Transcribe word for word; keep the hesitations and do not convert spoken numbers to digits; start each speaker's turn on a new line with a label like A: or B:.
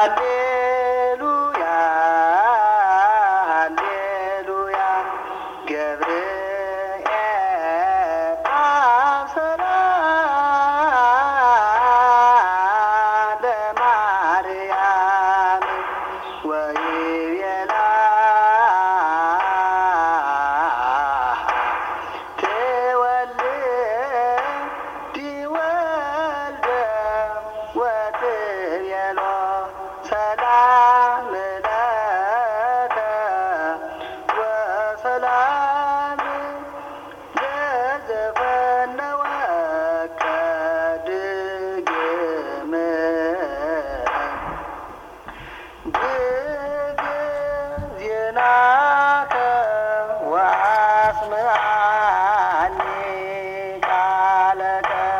A: ሃሌሉያ ሃሌሉያ ገብርኤል አብሰራ ለማርያም ወይቤላ ትወልድ ወልደ ወትቤሎ ሰላም ለከ ወሰላም ለዘፈነወከ ድግም ድግም ዜና